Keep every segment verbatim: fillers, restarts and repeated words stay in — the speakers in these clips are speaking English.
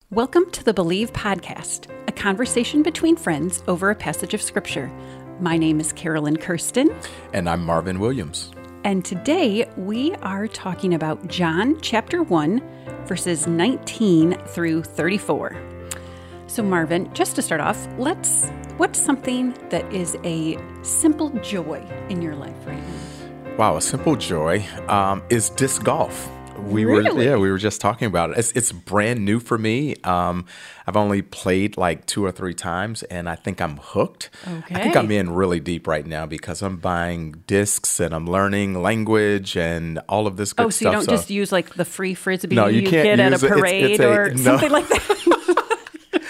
Welcome to the Believe Podcast, a conversation between friends over a passage of Scripture. My name is Carolyn Kirsten. And I'm Marvin Williams. And today we are talking about John chapter one, verses nineteen through thirty-four. So Marvin, just to start off, let's what's something that is a simple joy in your life right now? Wow, a simple joy um, is disc golf. We really? were, yeah, we were just talking about it. It's, it's brand new for me. Um, I've only played like two or three times, and I think I'm hooked. Okay. I think I'm in really deep right now because I'm buying discs and I'm learning language and all of this good oh, so stuff. you don't so, just use like the free frisbee no, you, you can't get use at a it. parade it's, it's a, or no. something like that?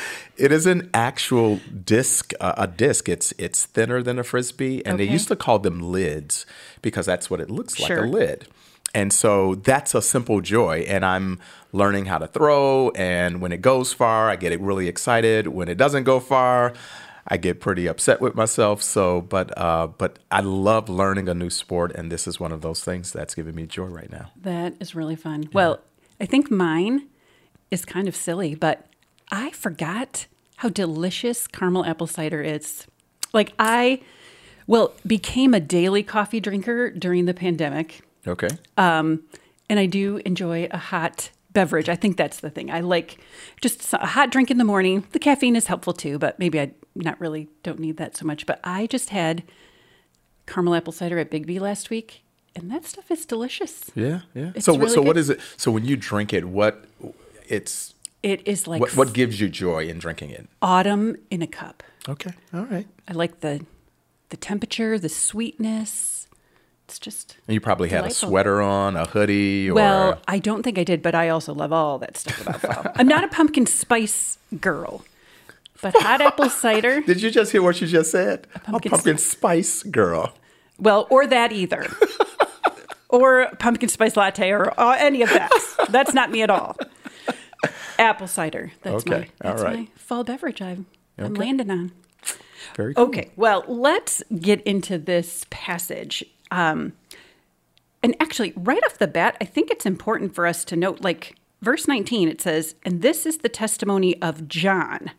It is an actual disc, uh, a disc. It's it's thinner than a frisbee, and Okay. they used to call them lids because that's what it looks Sure. like, a lid. And so that's a simple joy, and I'm learning how to throw, and when it goes far, I get really excited. When it doesn't go far, I get pretty upset with myself. So, but uh, but I love learning a new sport, and this is one of those things that's giving me joy right now. That is really fun. Yeah. Well, I think mine is kind of silly, but I forgot how delicious caramel apple cider is. Like I, well, became a daily coffee drinker during the pandemic. Okay. Um, and I do enjoy a hot beverage. I think that's the thing. I like just a hot drink in the morning. The caffeine is helpful too, but maybe I not really don't need that so much. But I just had caramel apple cider at Big V last week, and that stuff is delicious. Yeah, yeah. It's so, really so what good. is it? So when you drink it, what it's It is like what, what gives you joy in drinking it? autumn in a cup. Okay, all right. I like the the temperature, the sweetness. It's just And you probably had delightful. a sweater on, a hoodie, or Well, I don't think I did, but I also love all that stuff about fall. I'm not a pumpkin spice girl, but hot apple cider. Did you just hear what you just said? A pumpkin pumpkin, spice girl. Well, or that either. Or pumpkin spice latte or uh, any of that. That's not me at all. Apple cider. That's Okay, my that's all right. my fall beverage I'm, I'm Okay. landing on. Very cool. Okay, well, let's get into this passage. Um, and actually, right off the bat, I think it's important for us to note, like, verse nineteen, it says, and this is the testimony of John.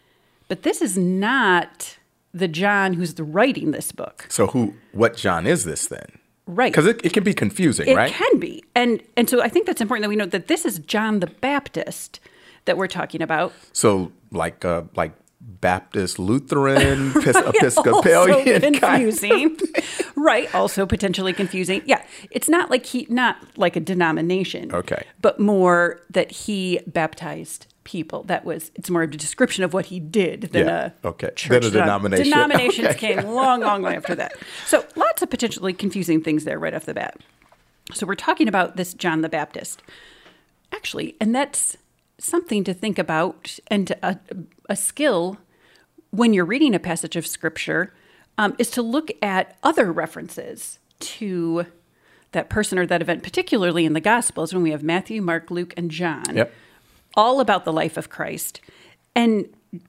But this is not the John who's the writing this book. So who? What John is this then? Right. Because it, it can be confusing, It right? can be. And and so I think that's important that we note that this is John the Baptist that we're talking about. So like uh, like Baptist, Lutheran, Epis- Also Episcopalian. kind of- confusing. Right. Also potentially confusing. Yeah. It's not like he, not like a denomination. Okay. But more that he baptized people. That was, it's more of a description of what he did than Yeah, a okay. church. Than a denomination. Denominations Okay. came long, long way after that. So lots of potentially confusing things there right off the bat. So we're talking about this John the Baptist. Actually, and that's something to think about and a, a skill when you're reading a passage of Scripture um, is to look at other references to that person or that event, particularly in the Gospels when we have Matthew, Mark, Luke, and John, Yep. all about the life of Christ. And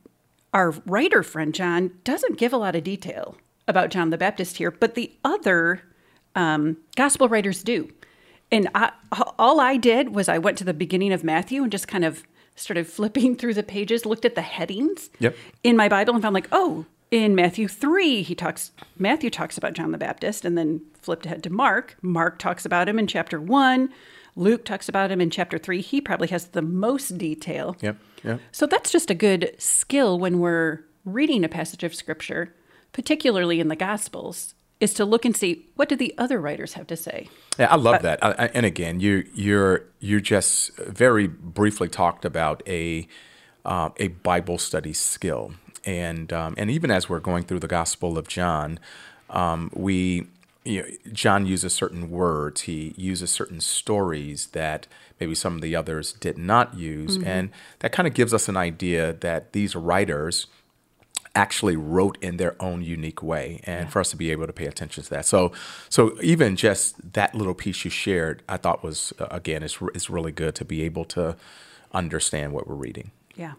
our writer friend John doesn't give a lot of detail about John the Baptist here, but the other um, Gospel writers do. And I, all I did was I went to the beginning of Matthew and just kind of started flipping through the pages, looked at the headings Yep. in my Bible and found like, oh, in Matthew three, he talks, Matthew talks about John the Baptist, and then flipped ahead to Mark. Mark talks about him in chapter one. Luke talks about him in chapter three. He probably has the most detail. Yep. Yep. So that's just a good skill when we're reading a passage of Scripture, particularly in the Gospels, is to look and see what do the other writers have to say. Yeah, I love that. I, I, and again, you you're you just very briefly talked about a uh, a Bible study skill, and um, and even as we're going through the Gospel of John, um, we you know, John uses certain words. He uses certain stories that maybe some of the others did not use, mm-hmm. and that kind of gives us an idea that these writers actually wrote in their own unique way, and yeah. for us to be able to pay attention to that. So so even just that little piece you shared, I thought was, uh, again, it's, it's really good to be able to understand what we're reading. Yeah.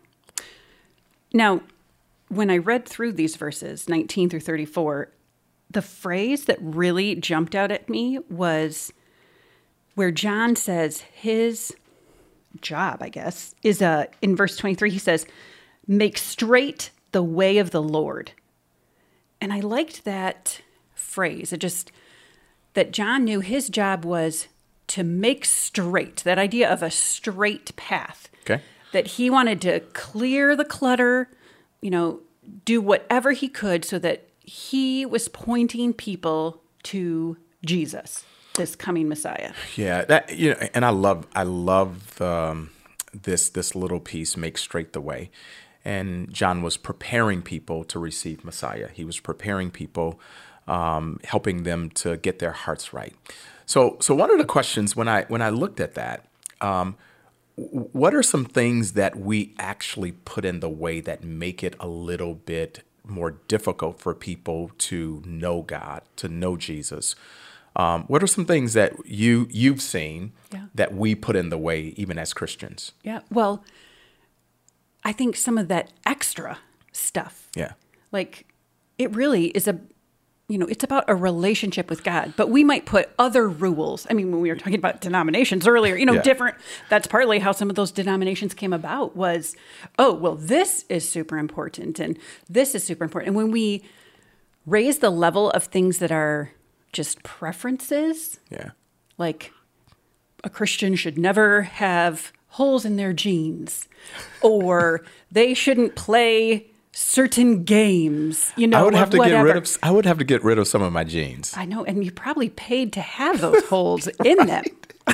Now, when I read through these verses, nineteen through thirty-four, the phrase that really jumped out at me was where John says his job, I guess, is uh, in verse twenty-three, he says, make straight the way of the Lord. And I liked that phrase. It just, that John knew his job was to make straight, that idea of a straight path. Okay. That he wanted to clear the clutter, you know, do whatever he could so that he was pointing people to Jesus, this coming Messiah. Yeah, that you know, and I love I love um, this this little piece, make straight the way. And John was preparing people to receive Messiah. He was preparing people, um, helping them to get their hearts right. So, so one of the questions when I when I looked at that, um, what are some things that we actually put in the way that make it a little bit more difficult for people to know God, to know Jesus? Um, what are some things that you you've seen yeah. that we put in the way, even as Christians? Yeah, well, I think some of that extra stuff. Yeah, like it really is a. You know, it's about a relationship with God, but we might put other rules. I mean, when we were talking about denominations earlier, you know, yeah. different, that's partly how some of those denominations came about was, oh, well, this is super important and this is super important. And when we raise the level of things that are just preferences, yeah, like a Christian should never have holes in their jeans or they shouldn't play certain games, you know, I would have to whatever. get rid of. I would have to get rid of some of my jeans. I know, and you probably paid to have those holes in them.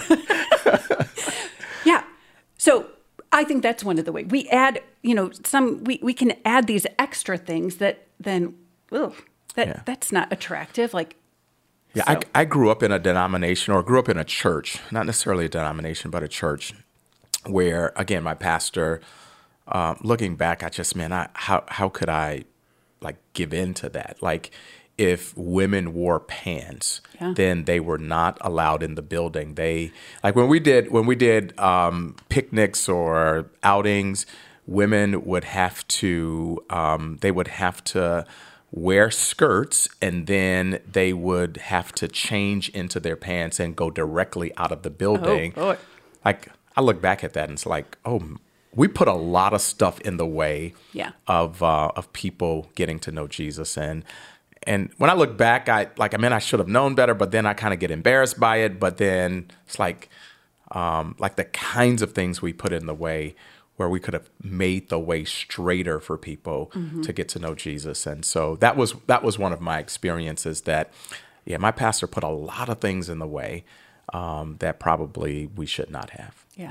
Yeah, so I think that's one of the ways we add. You know, some we, we can add these extra things that then, ugh, that Yeah. that's not attractive. Like, Yeah, so. I, I grew up in a denomination, or grew up in a church, not necessarily a denomination, but a church, where again, my pastor. Um, looking back, I just, man, I, how how could I, like, give in to that? Like, if women wore pants, yeah. then they were not allowed in the building. They, like, when we did when we did um, picnics or outings, women would have to, um, they would have to wear skirts, and then they would have to change into their pants and go directly out of the building. Oh, boy. Like, I look back at that and it's like, oh. We put a lot of stuff in the way yeah. of uh, of people getting to know Jesus, and and when I look back, I like I mean I should have known better, but then I kind of get embarrassed by it. But then it's like um, like the kinds of things we put in the way where we could have made the way straighter for people mm-hmm. to get to know Jesus, and so that was that was one of my experiences. That yeah, my pastor put a lot of things in the way um, that probably we should not have. Yeah.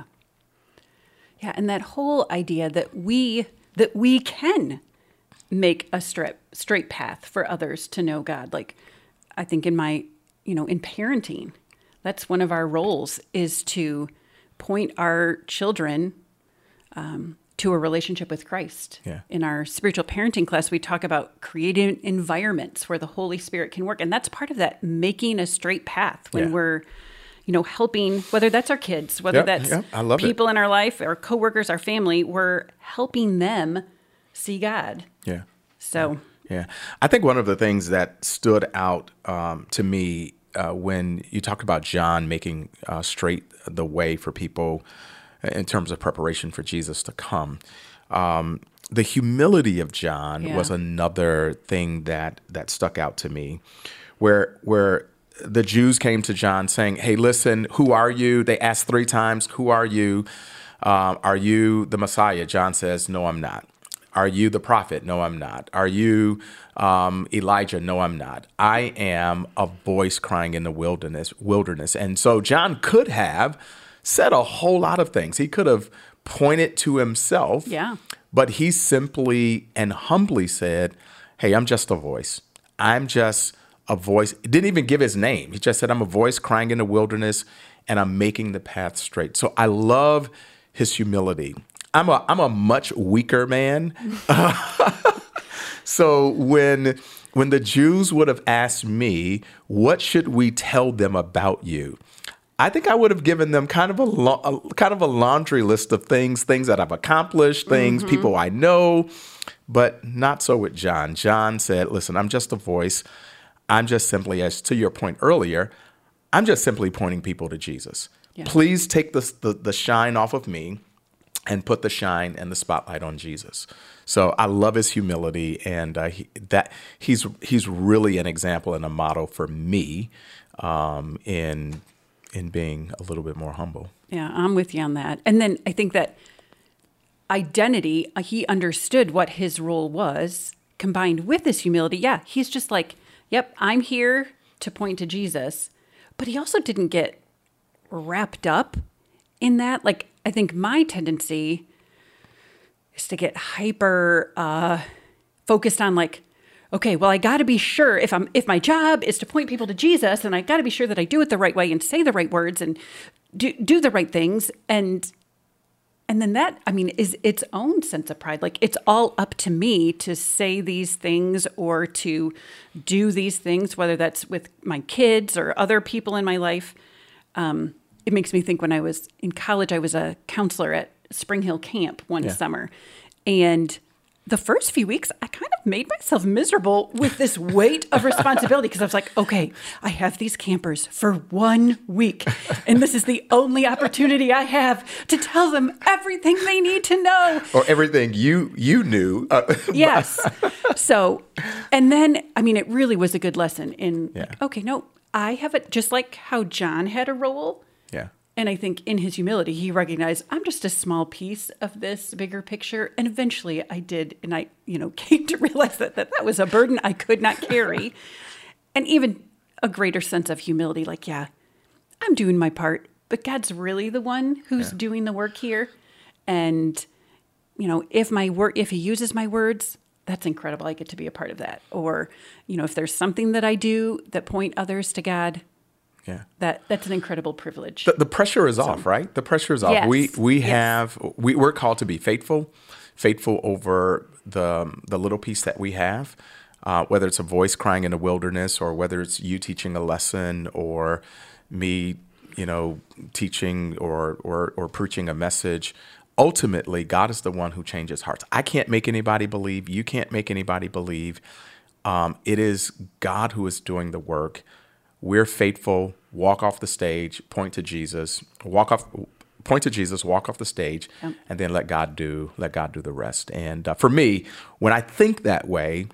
Yeah, and that whole idea that we that we can make a straight straight path for others to know God. Like, I think in my, you know, in parenting, that's one of our roles is to point our children um, to a relationship with Christ. Yeah. In our spiritual parenting class, we talk about creating environments where the Holy Spirit can work, and that's part of that making a straight path when yeah. we're. You know, helping, whether that's our kids, whether yep, that's yep, I love people it. in our life, our coworkers, our family, we're helping them see God. Yeah. So. Yeah. I think one of the things that stood out um, to me uh, when you talked about John making uh, straight the way for people in terms of preparation for Jesus to come, um, the humility of John yeah. was another thing that that stuck out to me, where where. The Jews came to John saying, hey, listen, who are you? They asked three times, who are you? Um, are you the Messiah? John says, no, I'm not. Are you the prophet? No, I'm not. Are you um, Elijah? No, I'm not. I am a voice crying in the wilderness. Wilderness. And so John could have said a whole lot of things. He could have pointed to himself. Yeah. But he simply and humbly said, hey, I'm just a voice. I'm just a voice. He didn't even give his name. He just said, I'm a voice crying in the wilderness, and I'm making the path straight. So I love his humility. I'm a I'm a much weaker man. So when when the Jews would have asked me, what should we tell them about you? I think I would have given them kind of a, lo- a kind of a laundry list of things, things that I've accomplished, things, mm-hmm. people I know, but not so with John. John said, listen, I'm just a voice. I'm just simply, as to your point earlier, I'm just simply pointing people to Jesus. Yeah. Please take the, the the shine off of me and put the shine and the spotlight on Jesus. So I love his humility, and uh, he, that he's he's really an example and a model for me um, in in being a little bit more humble. Yeah, I'm with you on that. And then I think that identity, uh, he understood what his role was, combined with his humility. Yeah, he's just like, yep, I'm here to point to Jesus. But he also didn't get wrapped up in that. Like, I think my tendency is to get hyper uh, focused on like, okay, well, I got to be sure if I'm if my job is to point people to Jesus, and I got to be sure that I do it the right way and say the right words and do do the right things, and and then that, I mean, is its own sense of pride. Like, it's all up to me to say these things or to do these things, whether that's with my kids or other people in my life. Um, it makes me think when I was in college, I was a counselor at Spring Hill Camp one Yeah. summer, and the first few weeks, I kind of made myself miserable with this weight of responsibility because I was like, okay, I have these campers for one week, and this is the only opportunity I have to tell them everything they need to know. Or everything you you knew. Uh, Yes. So, and then, I mean, it really was a good lesson in, Yeah. like, okay, no, I have it, just like how John had a role. yeah. And I think in his humility, he recognized I'm just a small piece of this bigger picture. And eventually I did. And I, you know, came to realize that that, that was a burden I could not carry. And even a greater sense of humility, like, yeah, I'm doing my part, but God's really the one who's Yeah. doing the work here. And, you know, if my word, if he uses my words, that's incredible. I get to be a part of that. Or, you know, if there's something that I do that point others to God, Yeah. that that's an incredible privilege. The, the pressure is off, right? The pressure is off. Yes. We we Yes. have we we're called to be faithful, faithful over the the little piece that we have, uh, whether it's a voice crying in the wilderness, or whether it's you teaching a lesson, or me, you know, teaching or or or preaching a message. Ultimately, God is the one who changes hearts. I can't make anybody believe. You can't make anybody believe. Um, it is God who is doing the work. We're faithful, walk off the stage, point to Jesus, walk off, point to Jesus, walk off the stage, Yep. and then let God do, let God do the rest. And uh, for me, when I think that way,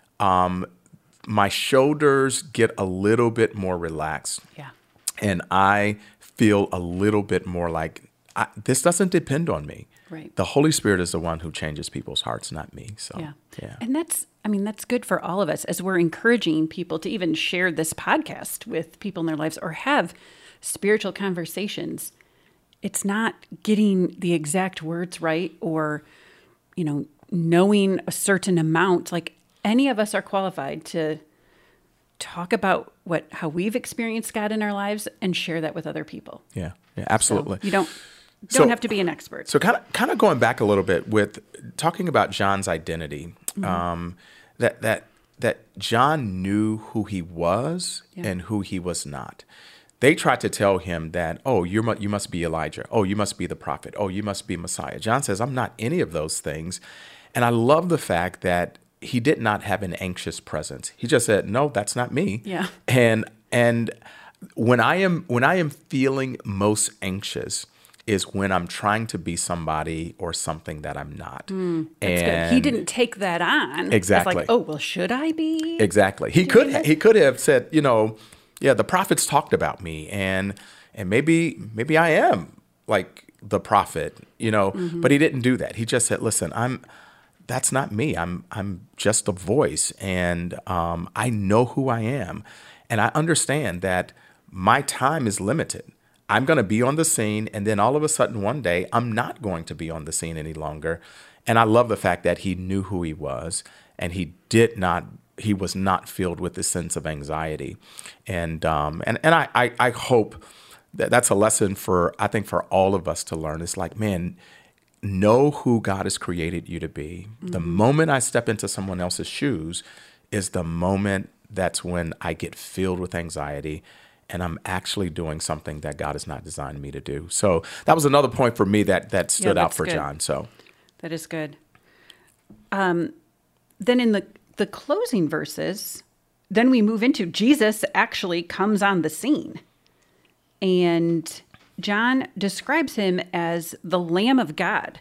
um, my shoulders get a little bit more relaxed, Yeah. and I feel a little bit more like I, this doesn't depend on me. Right. The Holy Spirit is the one who changes people's hearts, not me. So, Yeah. yeah. And that's, I mean, that's good for all of us as we're encouraging people to even share this podcast with people in their lives or have spiritual conversations. It's not getting the exact words right or, you know, knowing a certain amount. Like, any of us are qualified to talk about what, how we've experienced God in our lives and share that with other people. Yeah, yeah, absolutely. So you don't, don't So- have to be an expert. So kind of kind of going back a little bit with talking about John's identity, Mm-hmm. um, that that that John knew who he was Yeah. and who he was not. They tried to tell him that, oh, you mu- you must be Elijah. Oh, you must be the prophet. Oh, you must be Messiah. John says, I'm not any of those things. And I love the fact that he did not have an anxious presence. He just said, no, that's not me. Yeah. And and when I am when I am feeling most anxious is when I'm trying to be somebody or something that I'm not. Mm, That's and good. He didn't take that on. As Exactly. like, oh, well, should I be? Exactly. He doing could this? he could have said, you know, yeah, the prophets talked about me, and and maybe maybe I am like the prophet, you know, Mm-hmm. but he didn't do that. He just said, listen, I'm that's not me. I'm I'm just a voice, and um, I know who I am, and I understand that my time is limited. I'm going to be on the scene, and then all of a sudden one day I'm not going to be on the scene any longer. And I love the fact that he knew who he was, and he did not. He was not filled with this sense of anxiety, and um, and and I, I I hope that that's a lesson for I think for all of us to learn. It's like, man, know who God has created you to be. Mm-hmm. The moment I step into someone else's shoes is the moment that's when I get filled with anxiety, and I'm actually doing something that God has not designed me to do. So that was another point for me that that stood out that's for good. John. So That is good. Um, then in the, the closing verses, then we move into Jesus actually comes on the scene. And John describes him as the Lamb of God.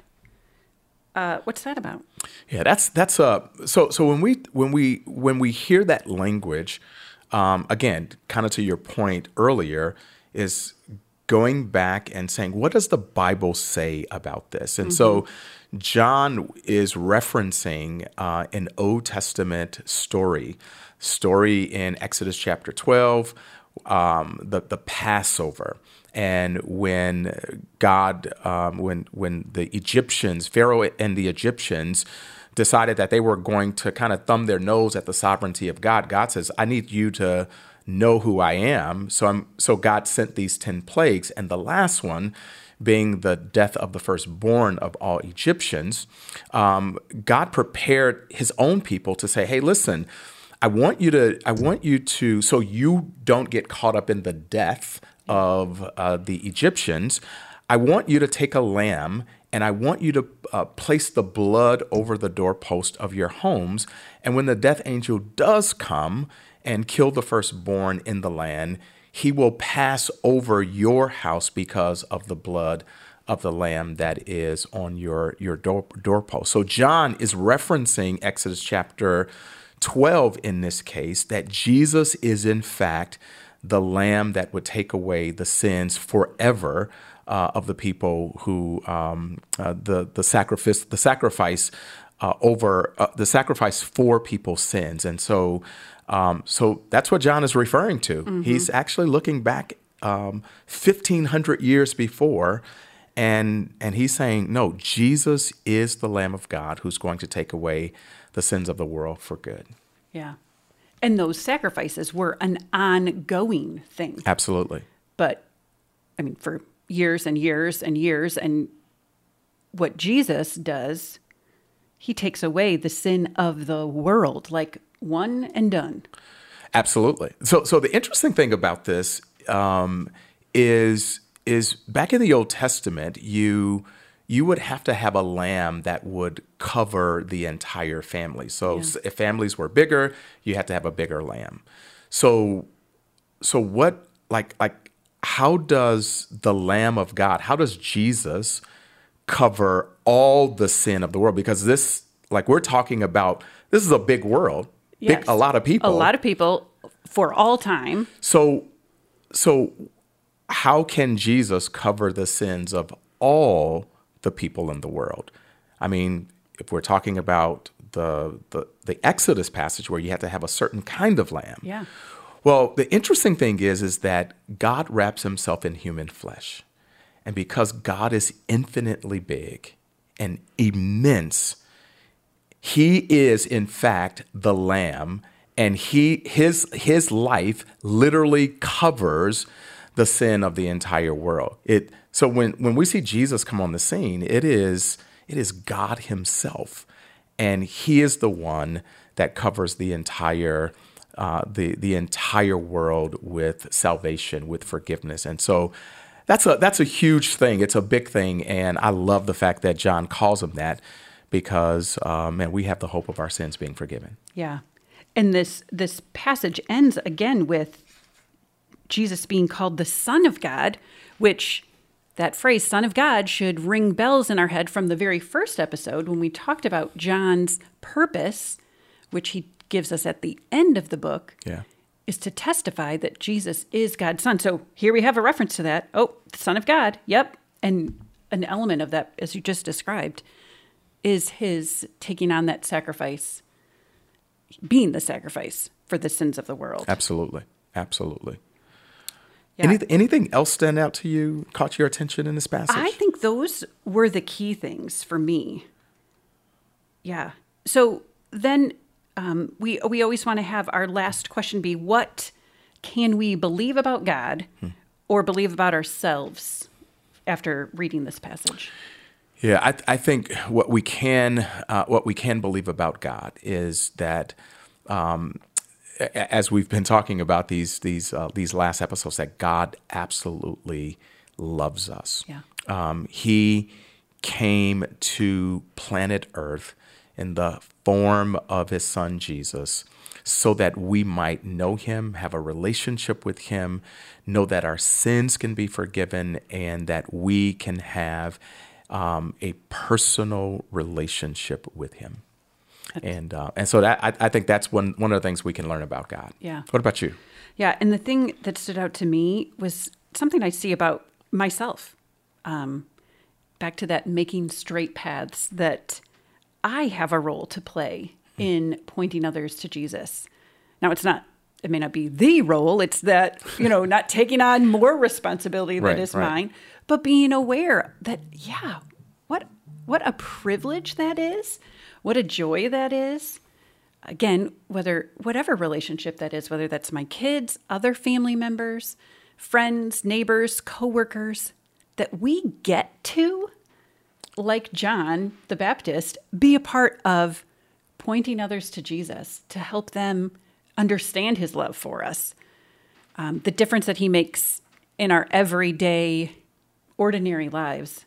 Uh, what's that about? Yeah, that's that's uh so so when we when we when we hear that language, um, again, kind of to your point earlier, is going back and saying, what does the Bible say about this? And mm-hmm. so John is referencing uh, an Old Testament story, story in Exodus chapter twelve, um, the the Passover. And when God, um, when when the Egyptians, Pharaoh and the Egyptians decided that they were going to kind of thumb their nose at the sovereignty of God, God says, I need you to know who I am. So I'm, so God sent these ten plagues, and the last one being the death of the firstborn of all Egyptians. Um, God prepared his own people to say, hey, listen, I want you to, I want you to, so you don't get caught up in the death of uh, the Egyptians, I want you to take a lamb and I want you to uh, place the blood over the doorpost of your homes. And when the death angel does come and kill the firstborn in the land, he will pass over your house because of the blood of the lamb that is on your, your door, doorpost. So John is referencing Exodus chapter twelve in this case, that Jesus is in fact the lamb that would take away the sins forever uh, of the people who um, uh, the the sacrifice the sacrifice uh, over uh, the sacrifice for people's sins, and so um, so that's what John is referring to. Mm-hmm. He's actually looking back um, fifteen hundred years before, and and he's saying, no, Jesus is the Lamb of God who's going to take away the sins of the world for good. Yeah. And those sacrifices were an ongoing thing. Absolutely. But, I mean, for years and years and years. And what Jesus does, he takes away the sin of the world, like one and done. Absolutely. So so the interesting thing about this um, is, is back in the Old Testament, you... you would have to have a lamb that would cover the entire family. So yeah. if families were bigger, you had to have a bigger lamb. So, so what, like, like, how does the Lamb of God, how does Jesus cover all the sin of the world? Because this, like, we're talking about, this is a big world, yes. big, a lot of people. A lot of people for all time. So, so how can Jesus cover the sins of all the people in the world? I mean, if we're talking about the, the the Exodus passage where you have to have a certain kind of lamb. Yeah. Well, the interesting thing is, is that God wraps himself in human flesh. And because God is infinitely big and immense, he is in fact the lamb, and he his his life literally covers the sin of the entire world. It So when, when we see Jesus come on the scene, it is it is God himself, and he is the one that covers the entire uh, the the entire world with salvation, with forgiveness. And so that's a that's a huge thing. It's a big thing, and I love the fact that John calls him that, because uh, man, we have the hope of our sins being forgiven. Yeah, and this this passage ends again with Jesus being called the Son of God, which that phrase, Son of God, should ring bells in our head from the very first episode when we talked about John's purpose, which he gives us at the end of the book, yeah. is to testify that Jesus is God's Son. So here we have a reference to that. Oh, the Son of God. Yep. And an element of that, as you just described, is his taking on that sacrifice, being the sacrifice for the sins of the world. Absolutely. Absolutely. Yeah. Any, anything else stand out to you, caught your attention in this passage? I think those were the key things for me. Yeah. So then um, we we always want to have our last question be, what can we believe about God hmm. or believe about ourselves after reading this passage? Yeah, I, I think what we can uh, what we can believe about God is that, um, as we've been talking about these these uh, these last episodes, that God absolutely loves us. Yeah. Um, he came to planet Earth in the form of his son Jesus, so that we might know him, have a relationship with him, know that our sins can be forgiven, and that we can have um, a personal relationship with him. And uh, and so that I, I think that's one one of the things we can learn about God. Yeah. What about you? Yeah, and the thing that stood out to me was something I see about myself. Um, back to that making straight paths, that I have a role to play in pointing others to Jesus. Now, it's not, it may not be the role. It's that, you know, not taking on more responsibility that Right, is right. mine, but being aware that, yeah, what what a privilege that is. What a joy that is. Again, whether whatever relationship that is, whether that's my kids, other family members, friends, neighbors, coworkers, that we get to, like John the Baptist, be a part of pointing others to Jesus, to help them understand his love for us. Um, the difference that he makes in our everyday, ordinary lives.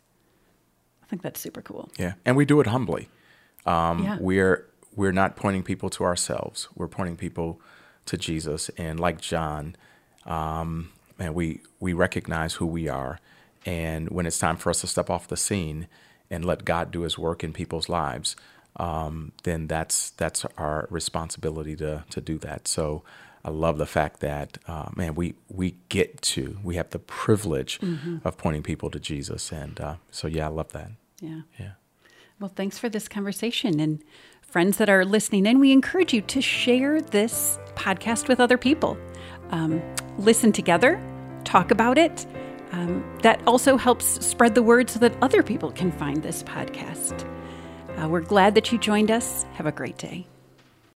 I think that's super cool. Yeah, and we do it humbly. Um, Yeah. We're we're not pointing people to ourselves. We're pointing people to Jesus. And like John, um, and we we recognize who we are. And when it's time for us to step off the scene and let God do his work in people's lives, um, then that's that's our responsibility to to do that. So I love the fact that, uh, man, we we get to, we have the privilege Mm-hmm. of pointing people to Jesus. And uh, so, yeah, I love that. Yeah. Yeah. Well, thanks for this conversation. And friends that are listening in, we encourage you to share this podcast with other people. Um, listen together, talk about it. Um, that also helps spread the word so that other people can find this podcast. Uh, we're glad that you joined us. Have a great day.